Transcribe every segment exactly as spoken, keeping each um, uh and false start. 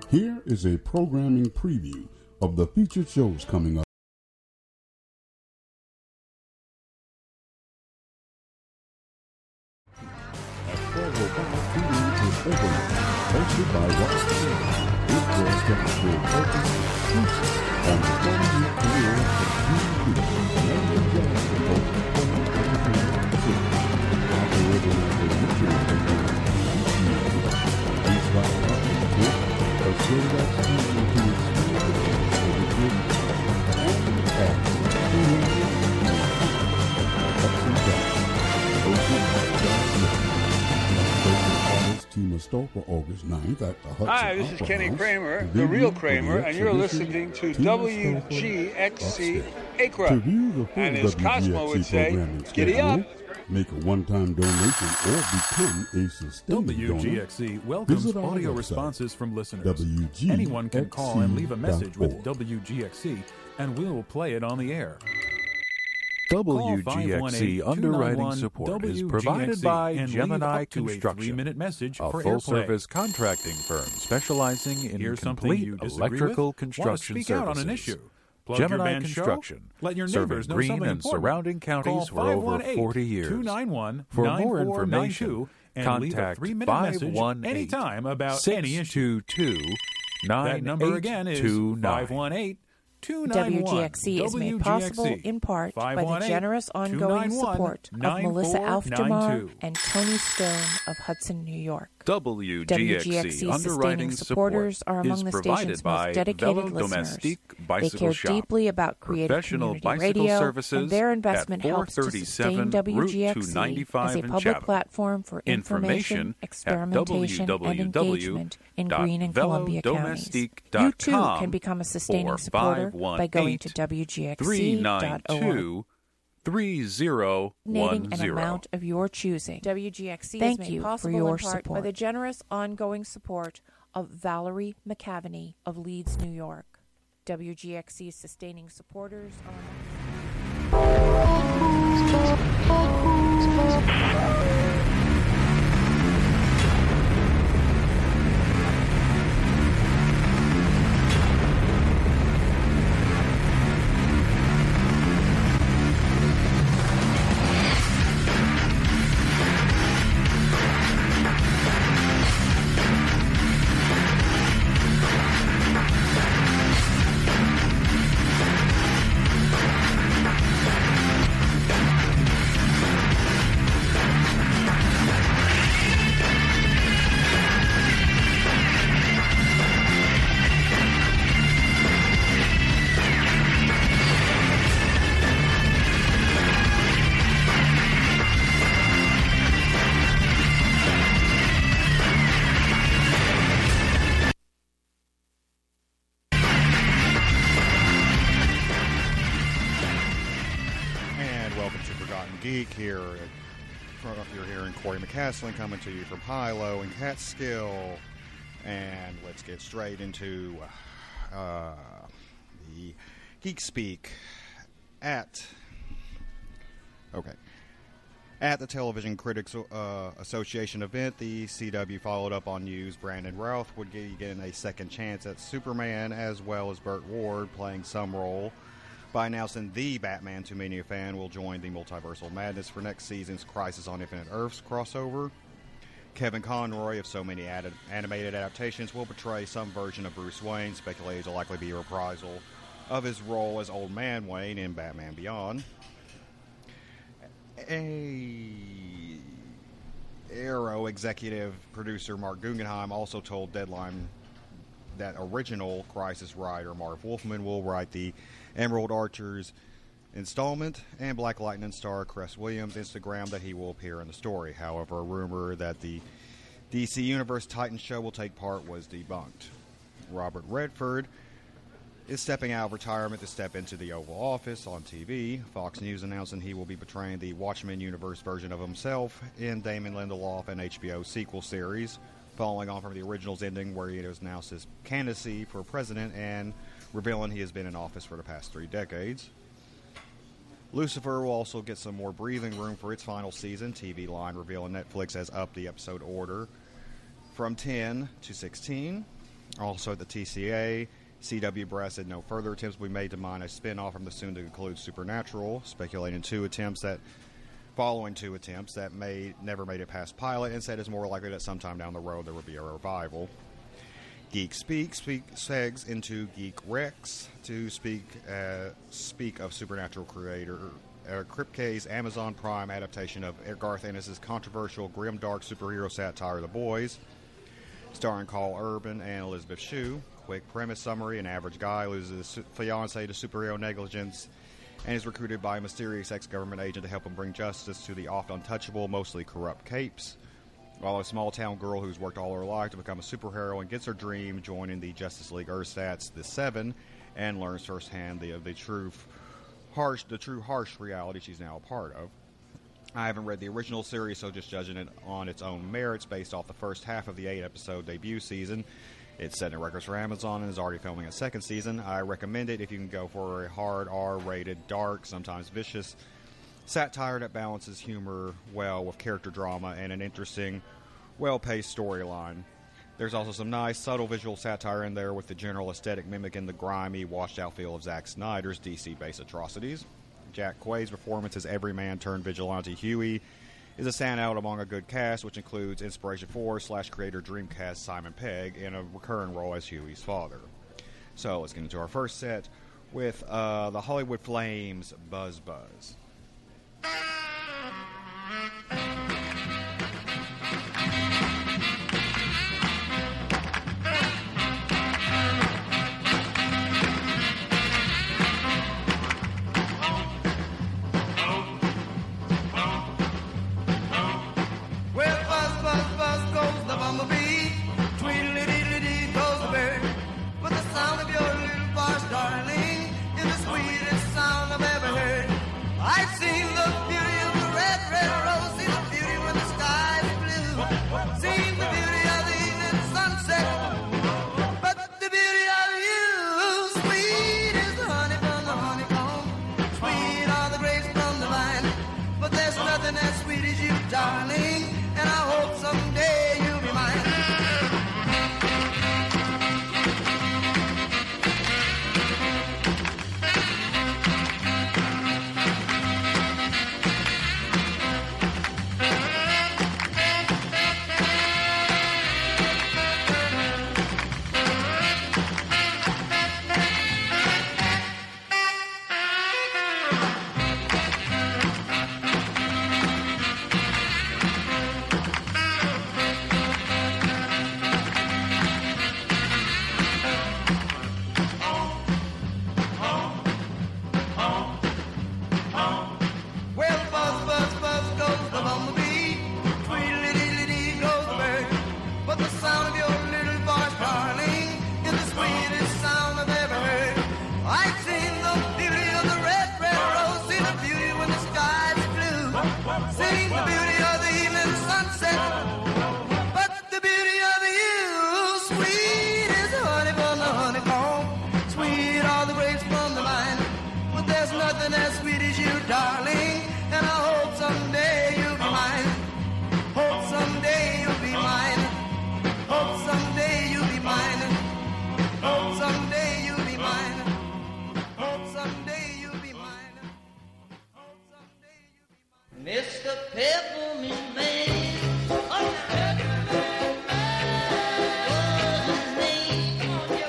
Here is a programming preview of the featured shows coming up. At twelve oh five, T V is Overlook, hosted by Ross Taylor. This broadcast will focus exclusively on the forty-year career of Gene Keith, American jazz composer from nineteen sixty. Operating as a Richard Company, these five artists are served as season to experience the group and acts who ups and downs. Hosted by John Smith. Artist Tina Stolper, August ninth at the Hudson Hi, this is Opera Kenny House, Kramer, the the real venue Kramer, for the and you're exhibition listening to Tina W Stolper G X C Upstate. Acra. To view the full And as Cosmo would W G X C say, programming giddy schedule, up. make a one-time donation or become a sustaining W G X C donor. welcomes Visit our audio website, responses from listeners. W G X C Anyone can call and leave a message with dot org. W G X C, and we'll play it on the air. W G X C underwriting support is provided by Gemini Construction, three-minute message a for full-service contracting firm specializing in Here's something complete you disagree electrical with? construction Want to speak services. out on an issue? Plug your Gemini band show? Construction, Let your serving neighbors know Greene something and important. surrounding counties Call for over forty years. two nine one, For nine more four nine information, two and leave a contact three-minute five message one eight, anytime about any issue. six two two, nine That number again is five one eight, two nine one, W G X C is made possible in part by the generous ongoing support of Melissa Aufdermar and Tony Stone of Hudson, New York. W G X C W G X C underwriting sustaining supporters are among is the provided station's by most dedicated Velo listeners. Domestique They Bicycle care Shop, deeply about creative professional community bicycle radio, services and their investment at helps to sustain W G X C as a in public Chatham. platform for information, experimentation, and engagement in Greene and Columbia counties. You too can become a sustaining supporter by going to W G X C dot org. three zero one Donating an zero. amount of your choosing. W G X C Thank is made you possible for your in part by support. the generous ongoing support of Valerie McCavaney of Leeds, New York. W G X C sustaining supporters are... Geek here. You're hearing Corey McCaslin coming to you from Hilo and Catskill. And let's get straight into uh, the Geek Speak at... Okay. At the Television Critics uh, Association event, the C W followed up on news Brandon Routh would be getting a second chance at Superman, as well as Burt Ward playing some role, by announcing the Batman to many a fan will join the Multiversal Madness for next season's Crisis on Infinite Earths crossover. Kevin Conroy of so many added animated adaptations will portray some version of Bruce Wayne, speculated to likely be a reprisal of his role as Old Man Wayne in Batman Beyond. A Arrow executive producer Mark Guggenheim also told Deadline that original Crisis writer Marv Wolfman will write the Emerald Archers installment, and Black Lightning star Cress Williams Instagram that he will appear in the story. However, a rumor that the D C Universe Titan show will take part was debunked. Robert Redford is stepping out of retirement to step into the Oval Office on T V. Fox News announcing he will be portraying the Watchmen universe version of himself in Damon Lindelof and H B O sequel series, following on from the original's ending where he has announced his candidacy for president and revealing he has been in office for the past three decades. Lucifer will also get some more breathing room for its final season. T V Line revealing Netflix has upped the episode order from ten to sixteen. Also at the T C A, C W Brass said no further attempts will be made to mine a spin-off from the soon-to-conclude Supernatural, speculating two attempts that, following two attempts that may never made it past pilot, and said it's more likely that sometime down the road there will be a revival. Geek Speak speak segs into Geek Rex to speak uh, speak of Supernatural creator uh, Kripke's Amazon Prime adaptation of Garth Ennis' controversial grimdark superhero satire The Boys, starring Carl Urban and Elizabeth Shue. Quick premise summary: an average guy loses his fiancée to superhero negligence and is recruited by a mysterious ex-government agent to help him bring justice to the oft untouchable, mostly corrupt Capes. While a small-town girl who's worked all her life to become a superhero and gets her dream, joining the Justice League Ersatz, the Seven, and learns firsthand the the true harsh the true harsh reality she's now a part of. I haven't read the original series, so just judging it on its own merits based off the first half of the eight-episode debut season. It's setting records for Amazon and is already filming a second season. I recommend it if you can go for a hard R-rated, dark, sometimes vicious satire that balances humor well with character drama and an interesting, well-paced storyline. There's also some nice, subtle visual satire in there with the general aesthetic mimicking the grimy, washed-out feel of Zack Snyder's D C-based atrocities. Jack Quaid's performance as everyman-turned-vigilante Huey is a standout among a good cast, which includes Inspiration four slash creator Dreamcast Simon Pegg in a recurring role as Huey's father. So let's get into our first set with uh, the Hollywood Flames' Buzz Buzz. Mister Peppermint Man, what's his name?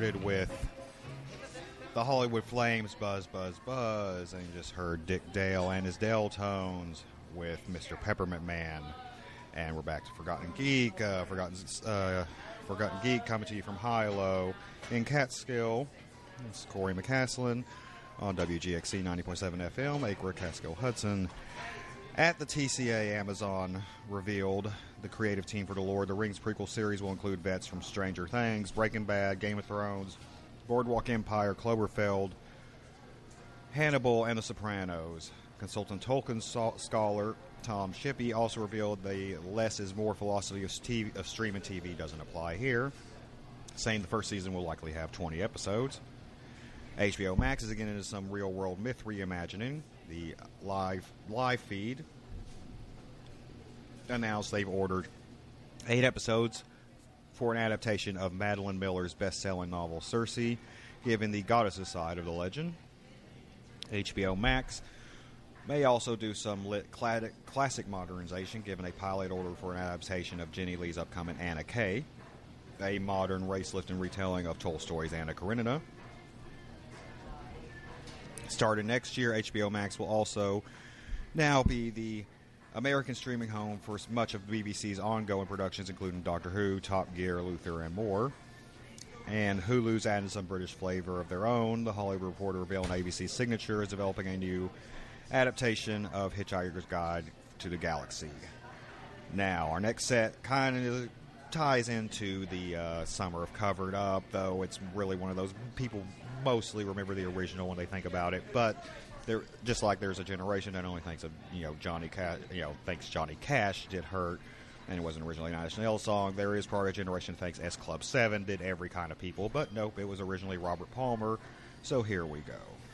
started with the Hollywood Flames, Buzz, Buzz, Buzz, and you just heard Dick Dale and his Dale Tones with Mister Peppermint Man. And we're back to Forgotten Geek. Uh, Forgotten uh, Forgotten Geek coming to you from Hilo in Catskill. It's Corey McCaslin on W G X C ninety point seven F M, Acre, Catskill, Hudson. At the T C A, Amazon revealed the creative team for the Lord of the Rings prequel series will include vets from Stranger Things, Breaking Bad, Game of Thrones, Boardwalk Empire, Cloverfield, Hannibal, and The Sopranos. Consultant Tolkien scholar Tom Shippey also revealed the less is more philosophy of, T V, of streaming T V doesn't apply here, saying the first season will likely have twenty episodes. H B O Max is again into some real-world myth reimagining. The live live feed announced they've ordered eight episodes for an adaptation of Madeline Miller's best-selling novel Circe, given the goddesses side of the legend. H B O Max may also do some lit classic, classic modernization, given a pilot order for an adaptation of Jenny Lee's upcoming Anna Kay, a modern race-lifting retelling of Tolstoy's Anna Karenina. Starting next year, H B O Max will also now be the American streaming home for much of B B C's ongoing productions, including Doctor Who, Top Gear, Luther, and more. And Hulu's added some British flavor of their own. The Hollywood Reporter revealed A B C's Signature is developing a new adaptation of Hitchhiker's Guide to the Galaxy. Now, our next set kind of ties into the uh, summer of Covered Up, though it's really one of those people mostly remember the original when they think about it. But there, just like there's a generation that only thinks of, you know, Johnny Cash, you know, thinks Johnny Cash did Hurt, and it wasn't originally a Nine Inch Nails song. There is probably a generation that thinks S Club seven did Every Kind of People, but nope, it was originally Robert Palmer. So here we go.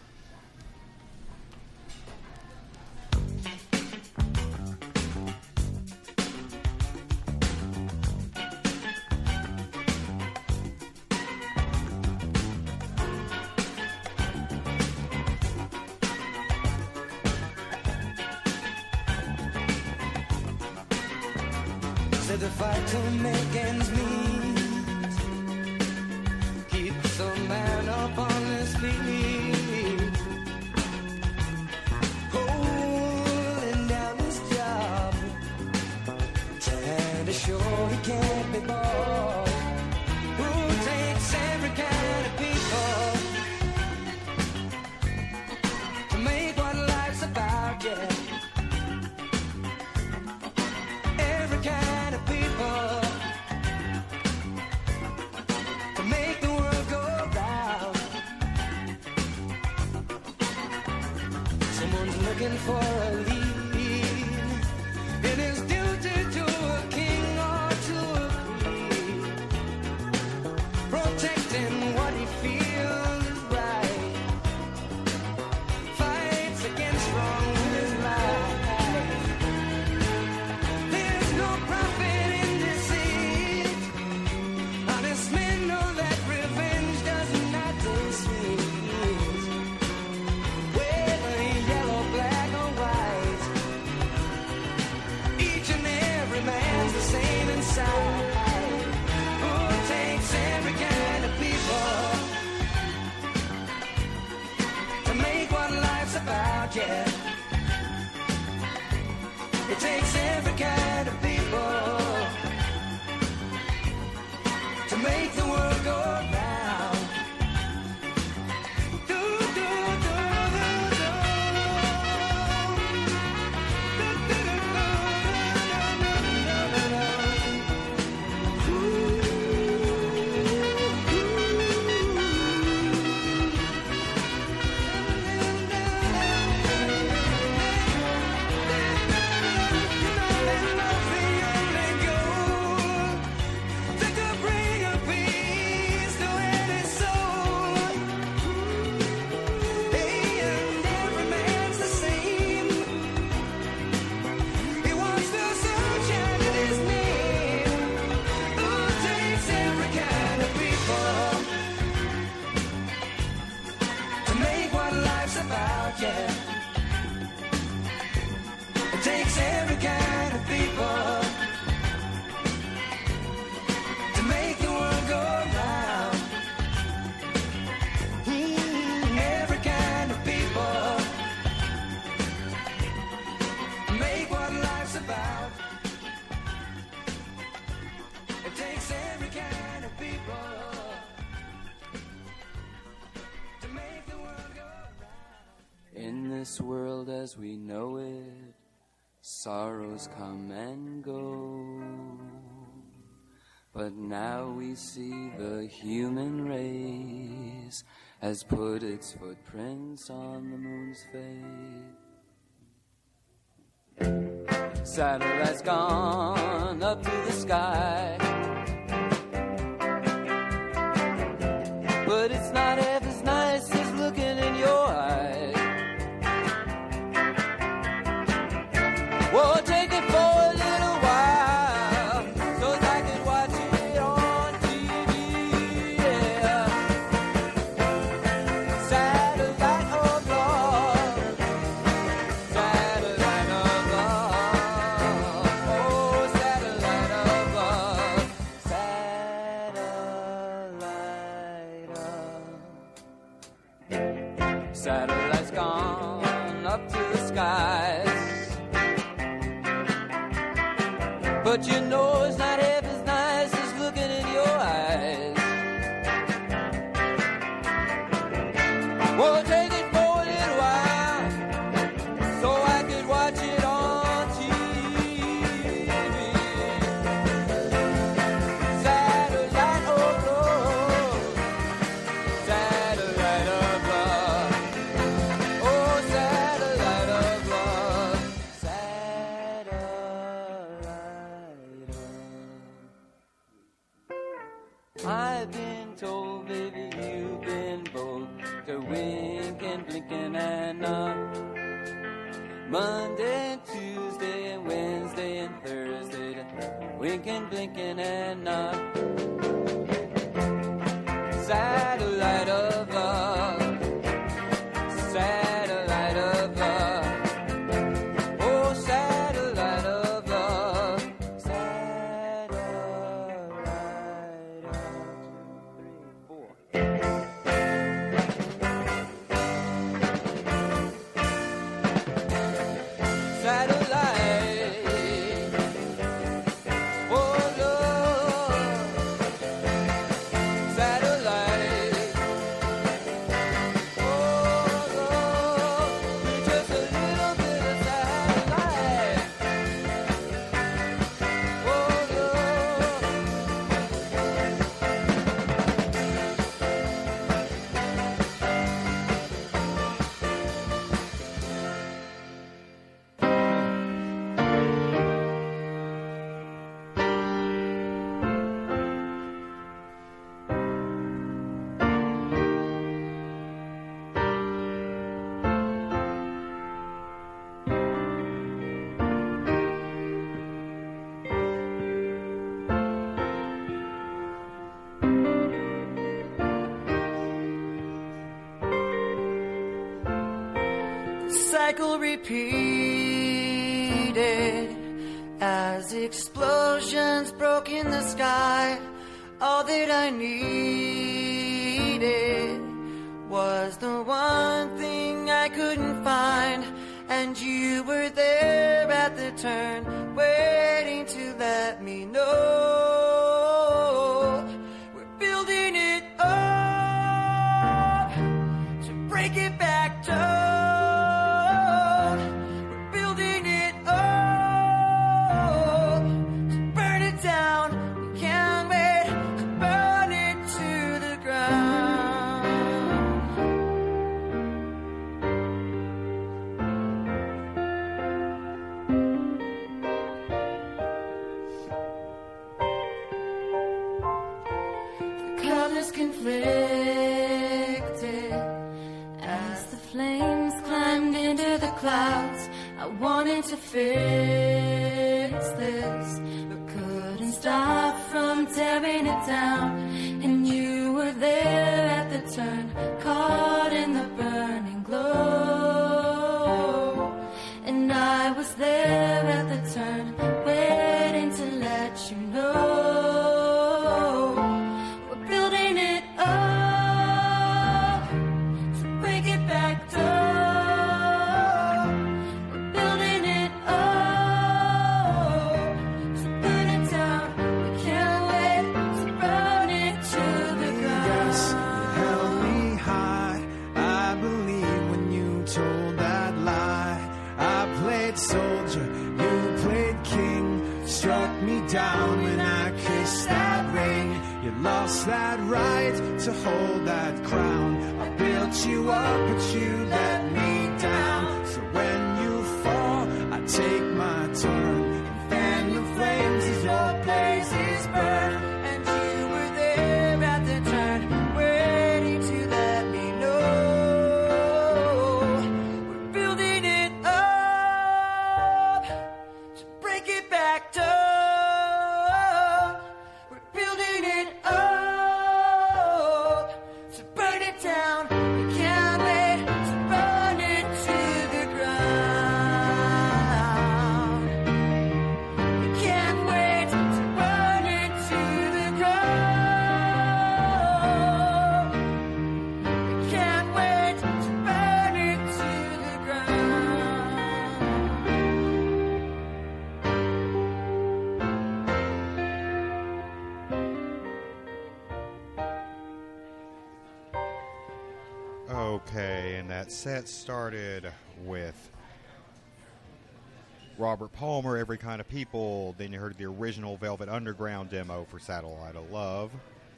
The fight to make ends meet keeps a man up on his feet, holding down his job, trying to show he can't be bought. Who takes every kind of people to make what life's about, yeah. Looking for a lead in his duty to a king or to a queen, protecting what he feels is right, fights against wrong with his life. There's no profit in deceit. Honest men know that revenge doesn't have to sweet. Man's the same inside. Who takes every kind of people to make what life's about, yeah. It takes every kind of people to make the world go round. world as we know it, sorrows come and go. But now we see the human race has put its footprints on the moon's face. Satellites gone up to the sky, but it's not half as nice as looking in your eyes. Well, take it for a little while, so I can watch it on T V, yeah. Satellite of love, satellite of love, oh, satellite of love, satellite of. Satellites gone up to the skies, but you know it's not half as nice as looking in your eyes. Well, take it for a little while, so I could watch it on T V. Satellite of love, satellite of love, oh, satellite of love, satellite of. I've been told, baby, you've been both to winking, blinking, and not. Monday and Tuesday and Wednesday and Thursday to winking, blinking, and not. Satellite of love, satellite of love, oh, satellite of love, satellite of three, four. Satellite, oh love, satellite, oh love, you're just a little bit of satellite, oh love. Cycle repeated as explosions broke in the sky. All that I needed was the one thing I couldn't find, and you were there at the turn, waiting to let me know. We're building it up to break it back down. Conflicted as the flames climbed into the clouds. I wanted to fix this, but couldn't stop from tearing it down. And you were there at the turn, caught in the burning glow. And I was there at the turn, waiting to let you know. Held me high, I believe when you told that lie. white soldier, you played king. Struck me down when I kissed that ring. You lost that right to hold that crown. I built you up, but you let me down. So when you fall, I take my turn and fan the flames as your blazes burn. And you were there at the turn, waiting to let me know. We're building it up to break it back down. We're building it up to burn it down. We can't wait to burn it to the ground. We can't wait to burn it to the ground. We can't wait to burn it to the ground. Okay, and that set started with Robert Palmer, Every Kind of People. Then you heard the original Velvet Underground demo for Satellite of Love.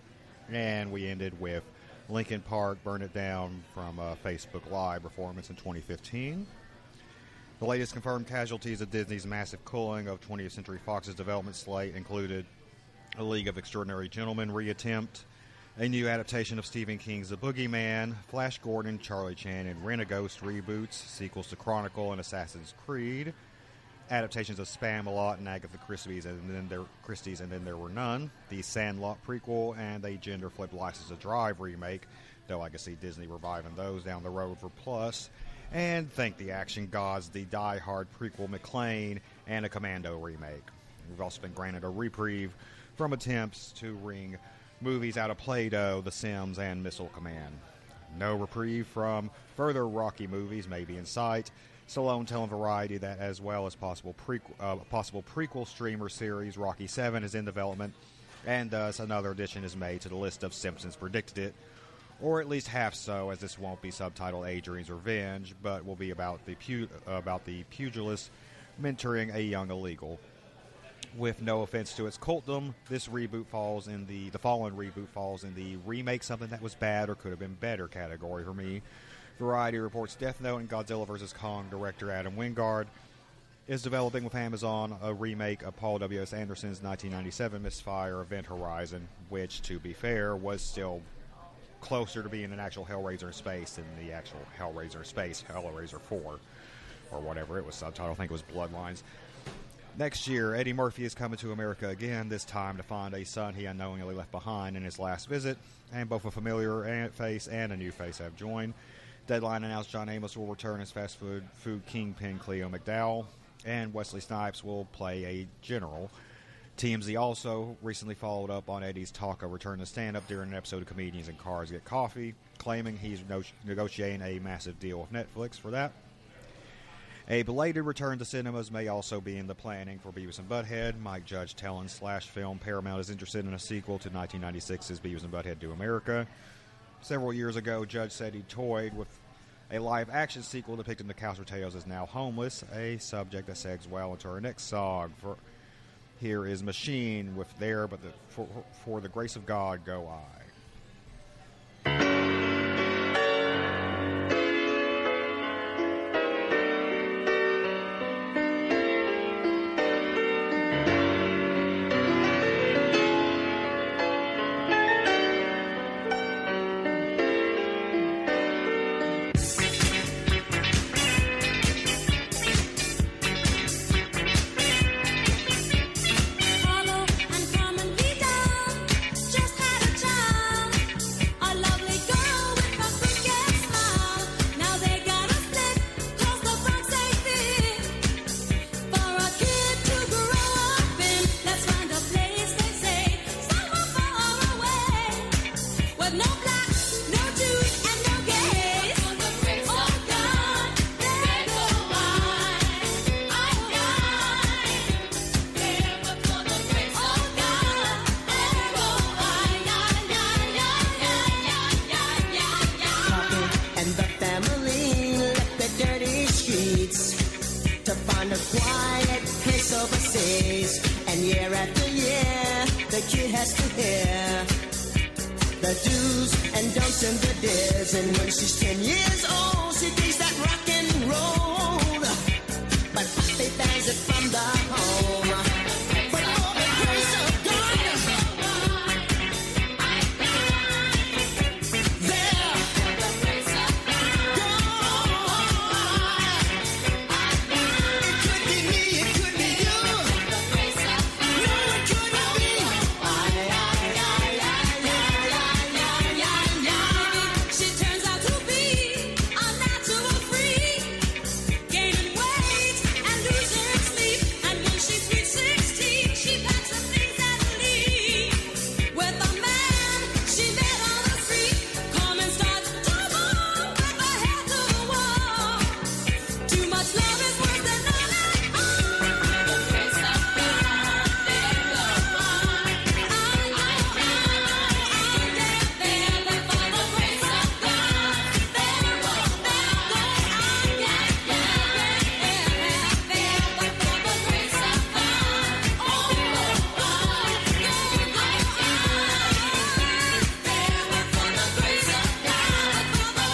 And we ended with Linkin Park, Burn It Down from a Facebook Live performance in twenty fifteen. The latest confirmed casualties of Disney's massive culling of twentieth Century Fox's development slate included A League of Extraordinary Gentlemen reattempt, a new adaptation of Stephen King's The Boogeyman, Flash Gordon, Charlie Chan, and Rent-A-Ghost reboots, sequels to Chronicle and Assassin's Creed, adaptations of Spamalot and Agatha Christie's, and then there Christie's, and then there were none, the Sandlot prequel, and a gender-flipped License to Drive remake, though I can see Disney reviving those down the road for Plus, and thank the action gods, the Die Hard prequel McClane, and a Commando remake. We've also been granted a reprieve from attempts to wring movies out of Play-Doh, The Sims, and Missile Command. No reprieve from further Rocky movies may be in sight. Stallone telling Variety that, as well as possible prequel, uh, possible prequel streamer series, Rocky seven is in development, and thus another addition is made to the list of Simpsons Predicted It, or at least half so, as this won't be subtitled Adrian's Revenge, but will be about the pu- uh, about the pugilist mentoring a young illegal. With no offense to its cultdom, this reboot falls in the the following reboot falls in the remake something that was bad or could have been better category for me. Variety reports Death Note and Godzilla versus. Kong director Adam Wingard is developing with Amazon a remake of Paul W S. Anderson's nineteen ninety-seven misfire Event Horizon, which, to be fair, was still closer to being an actual Hellraiser in space than the actual Hellraiser space, Hellraiser four, or whatever it was subtitled. I think it was Bloodlines. Next year, Eddie Murphy is coming to America again, this time to find a son he unknowingly left behind in his last visit, and both a familiar face and a new face have joined. Deadline announced John Amos will return as fast food, food kingpin Cleo McDowell, and Wesley Snipes will play a general. T M Z also recently followed up on Eddie's talk of return to stand-up during an episode of Comedians in Cars Get Coffee, claiming he's no- negotiating a massive deal with Netflix for that. A belated return to cinemas may also be in the planning for Beavis and Butthead. Mike Judge telling Slash Film Paramount is interested in a sequel to nineteen ninety-six's Beavis and Butthead Do America. Several years ago, Judge said he toyed with a live-action sequel depicting the Couch Potatoes as now homeless, a subject that segs well into our next song. For, here is Machine with There, but the, for, for the Grace of God Go I. Follow and come and be down. Just had a child. to find a quiet place overseas. And year after year, the kid has to hear the do's and don'ts and the dares. And when she's ten years old, she thinks that rock and roll, but Poppy bans it from the home. But for the grace of God, there, it could be me, it could be you. No, it couldn't be. She turns out to be a natural freak, gaining weight and losing sleep. And when she's reached sixteen, she packs up things and leaves with a man she met on the street. Come and start to move with her head to the wall. Too much love is worse than none at all. The grace of God, there go on. I, I, I, there, there, there, for the grace of God. There go, there go on. Yeah, yeah, yeah, there, but for the grace of God. Oh, oh, oh, yeah, there, but for the grace of God. For the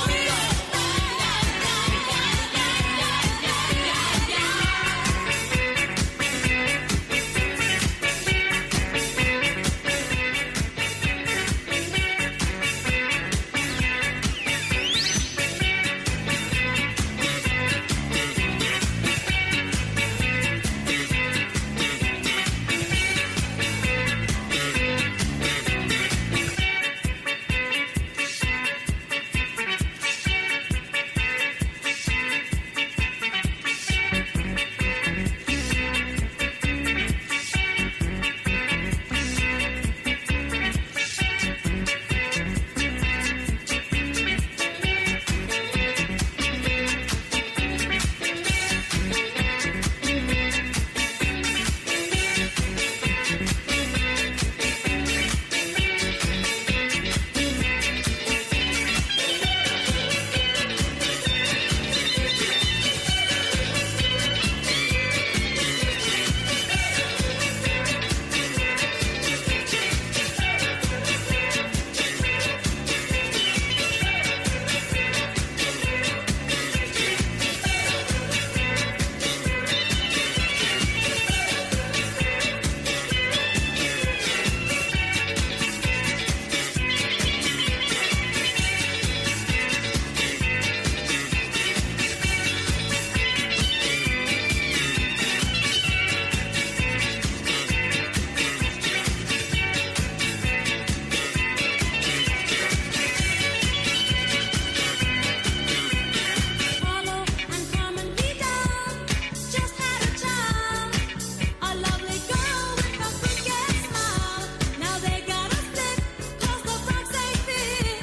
Follow and come and be done. Just had a child, a lovely girl with a crooked smile. Now they got a split 'cause the frocks ain't fit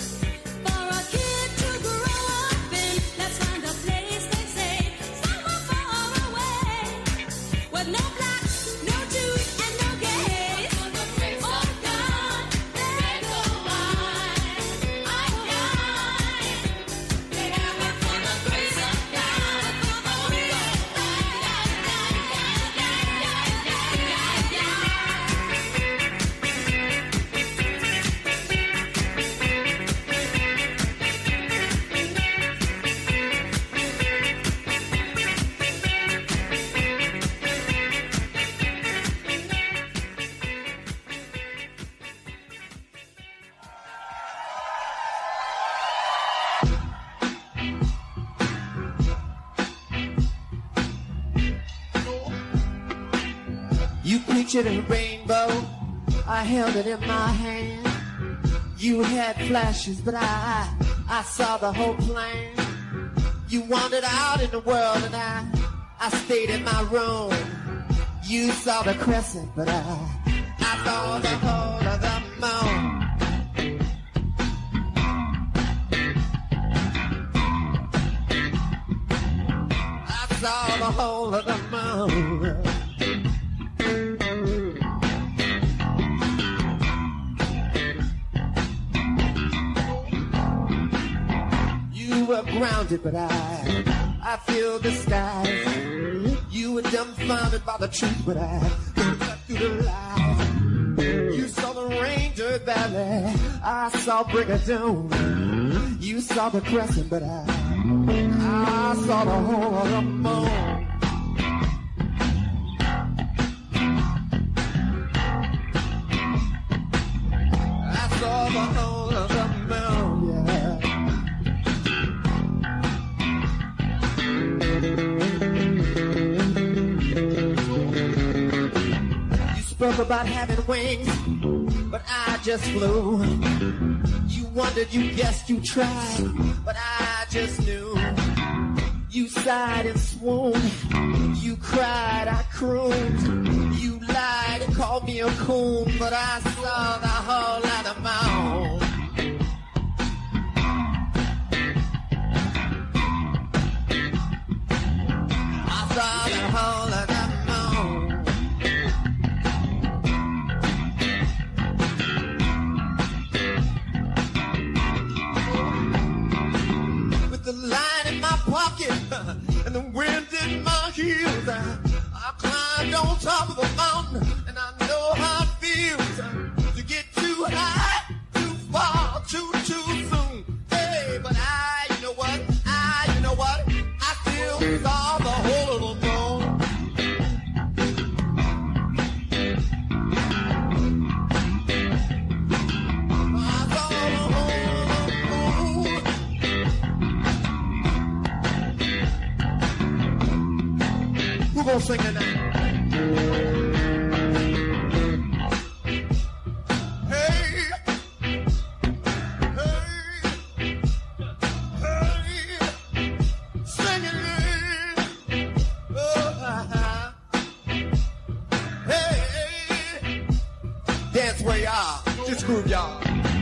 for a kid to grow up in. Let's find a place, they say, somewhere far away, with no blacks, no Jews, and no gays. For the grace of God, there go I. I, I, there, but for the grace of God, for the grace of You pictured a rainbow, I held it in my hand. You had flashes, but I, I saw the whole plan. You wandered out in the world and I, I stayed in my room. You saw the crescent, but I, I saw the whole of the moon. I saw the whole of the moon. You were grounded, but I, I feel the skies You were dumbfounded by the truth, but I cut through the lie. You saw the Ranger Valley, I saw Brigadoon. You saw the crescent, but I, I saw the whole of the moon. I saw the whole of the moon, yeah. You spoke about having wings, but I just flew. You wondered, you guessed, you tried, but I just knew. You sighed and swooned, you cried, I crooned. You lied and called me a coon, but I saw the whole of the moon. I saw the whole of the the line in my pocket and the wind in my heels. I, I climbed on top of the mountain and I know how it feels to get too high, too far, too, too soon. Hey, but I, you know what, I, you know what, I still saw the whole of the moon. I saw the whole of the moon. Who gonna sing tonight? Hey, hey, hey, sing it, oh, uh-huh. Hey, dance where y'all, just groove y'all.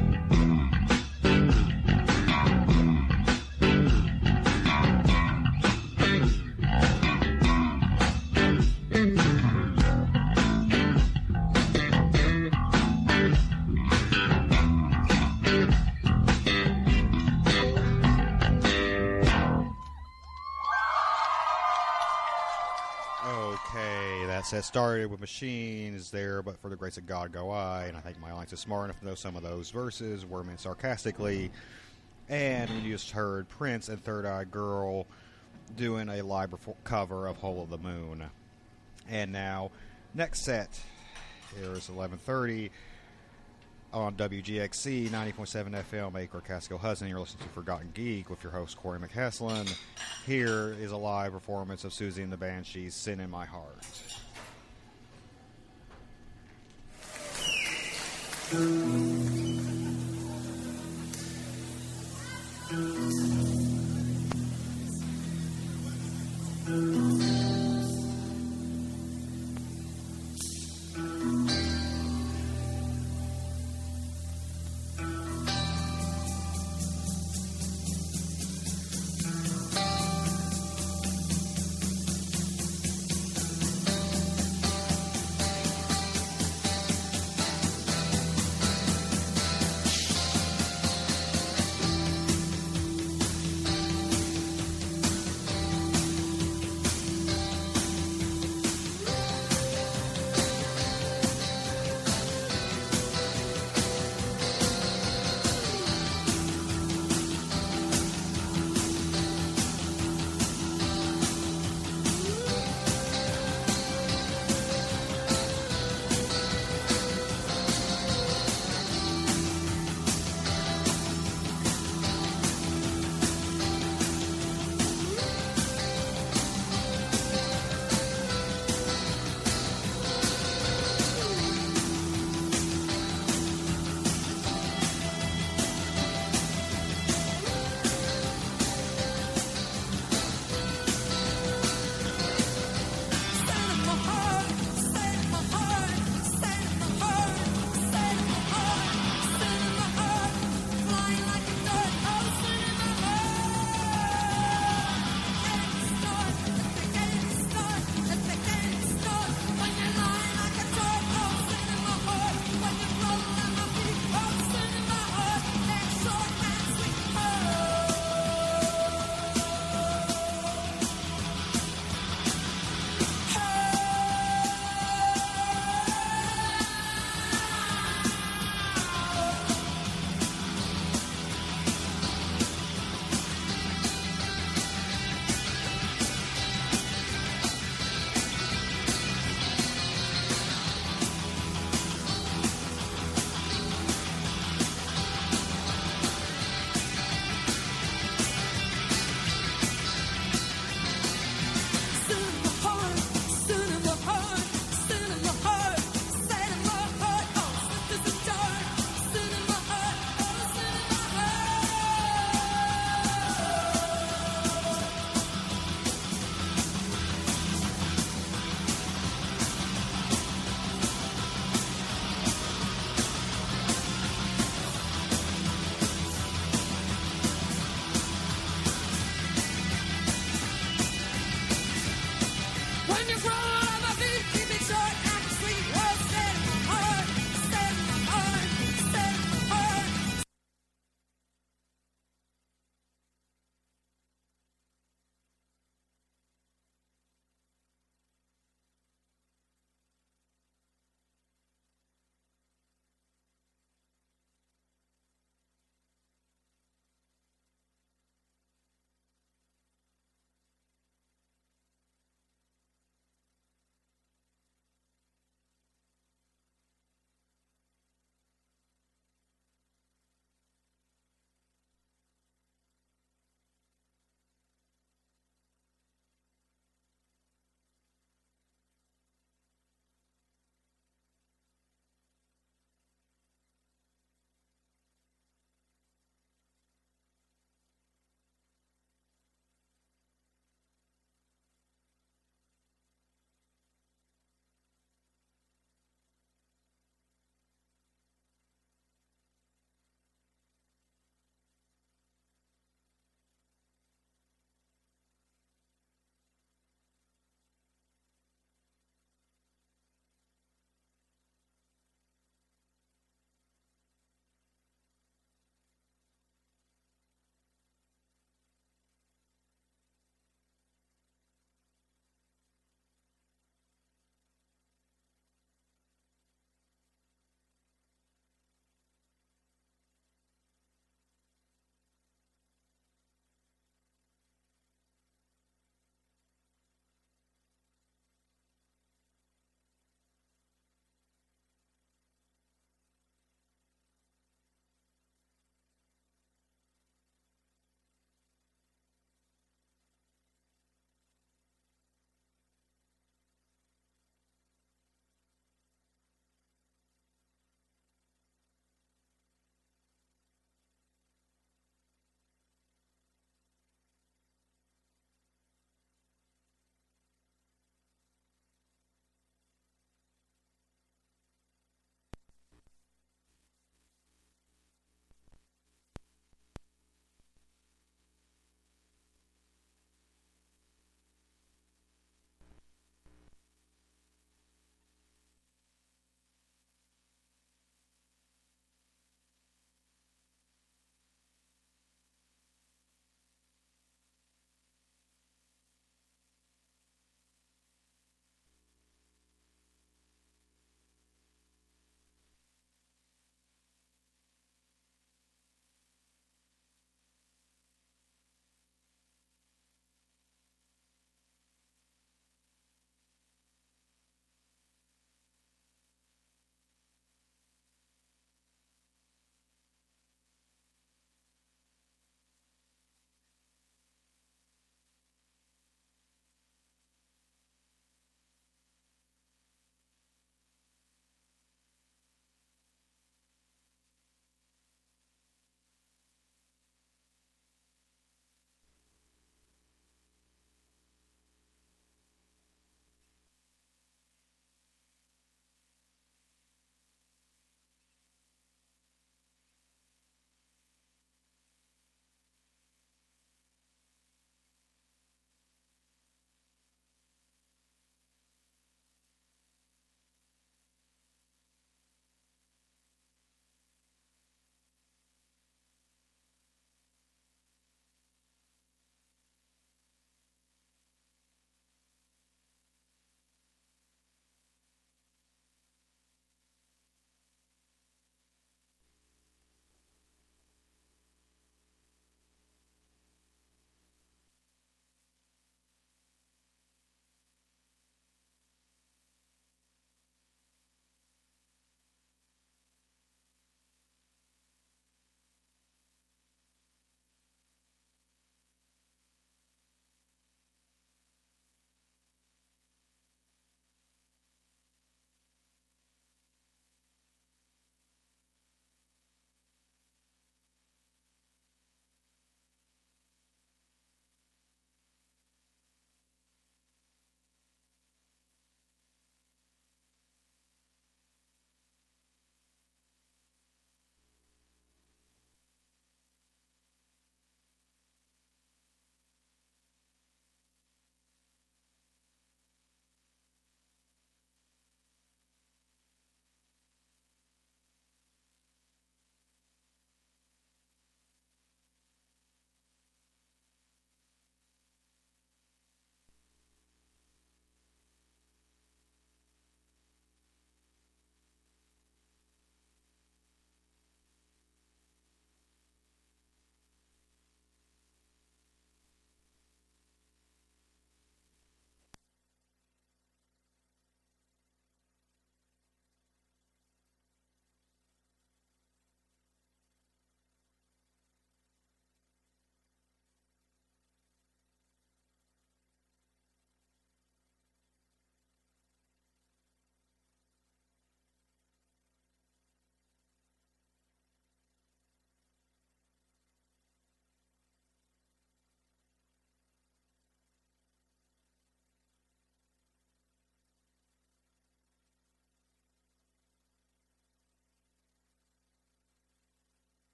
Set started with Machines there, but for the grace of God go I, and I think my audience is smart enough to know some of those verses were meant sarcastically. And we just heard Prince and Third Eye Girl doing a live cover of Hole of the Moon. And now, next set, here is eleven thirty on W G X C ninety point seven F M, Acre, Casco, Hudson. You're listening to Forgotten Geek with your host, Corey McCaslin. Here is a live performance of Susie and the Banshees, Sin in My Heart.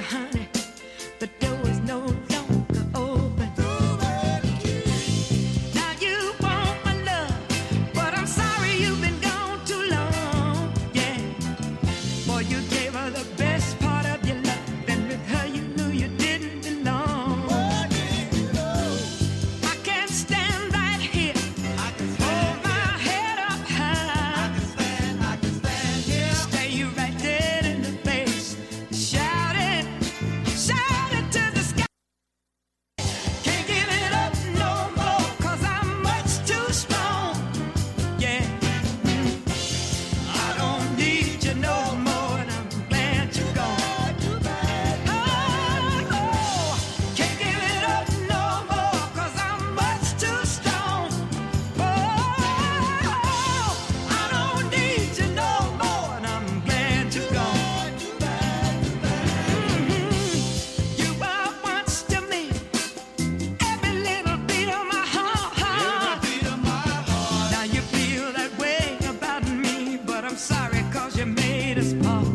honey, the door is no longer open. Now you want my love, but I'm sorry you've been gone too long. Yeah, boy, you gave her the best part of your love, and with her you knew you didn't belong. I can't stand right here. I can hold my head up high. I can stand, I can stand here. Stay you right dead in the face. Shout it, shout it to the sky. Can't give it up no more, 'cause I'm much too strong. Yeah, I don't need you no more, and I'm glad you're gone. Oh, oh, can't give it up no more, 'cause I'm much too strong. Oh, I don't need you no more, and I'm glad you're gone. Mhm. You were once to me every little beat of my heart. Now you feel that way about me, but I'm sorry 'cause you made us part.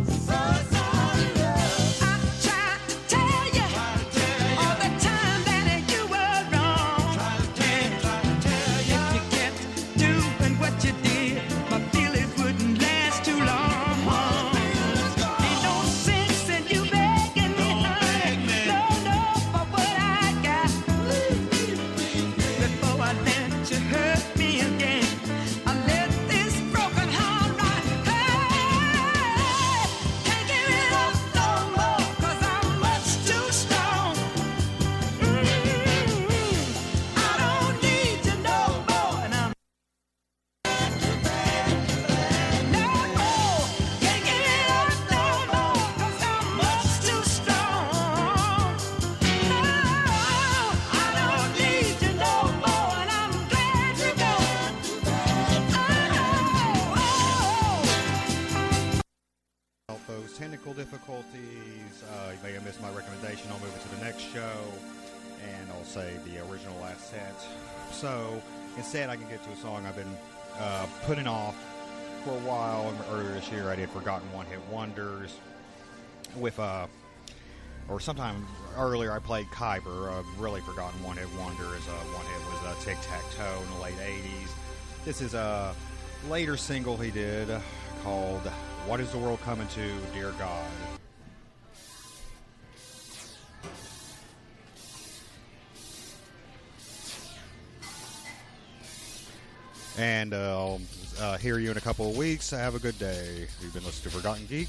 I tried to tell you all the time that you were wrong. If you kept doing what you did, my feelings wouldn't last too long. Ain't no sense in you begging me, honey. No, no, for what I got. Before I let you hurt me again, I let this broken heart rot. Hey, can't give it up no more, 'cause I'm much too strong. Mm-hmm. I don't need you no more, and I'm no more. Can't give it up no more, 'cause I'm much too strong. No, I don't need you no more, and I'm glad you're gone. Oh, Help those technical difficulties. Uh, you may have missed my recommendation. I'll move it to the next show, and I'll say the original last set. So instead, I can get to a song I've been uh, putting off for a while. Earlier this year, I did Forgotten One Hit Wonders with uh, or sometime earlier, I played Khyber. A really forgotten one hit wonder is a one hit was uh, Tic Tac Toe in the late eighties. This is a later single he did called "What Is the World Coming To, Dear God." And uh, I'll uh, hear you in a couple of weeks. Have a good day. You've been listening to Forgotten Geek.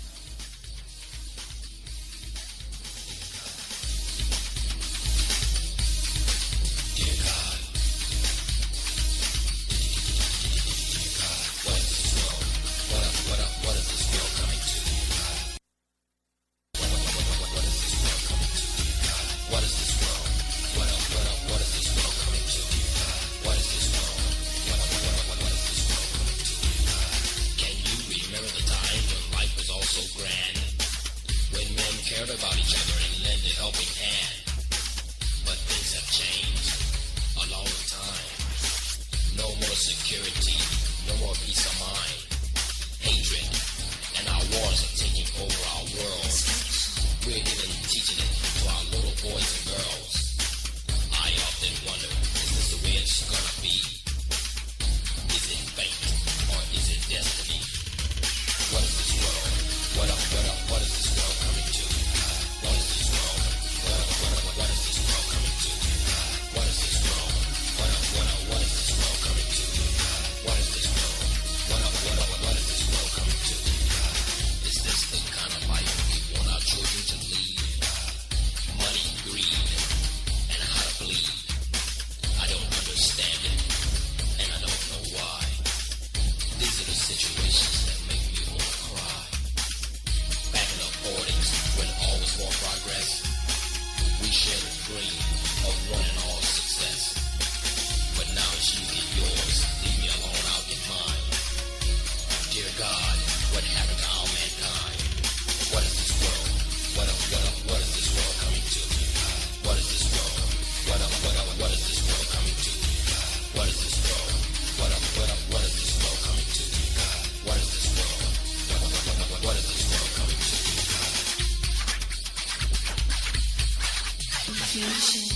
confusion.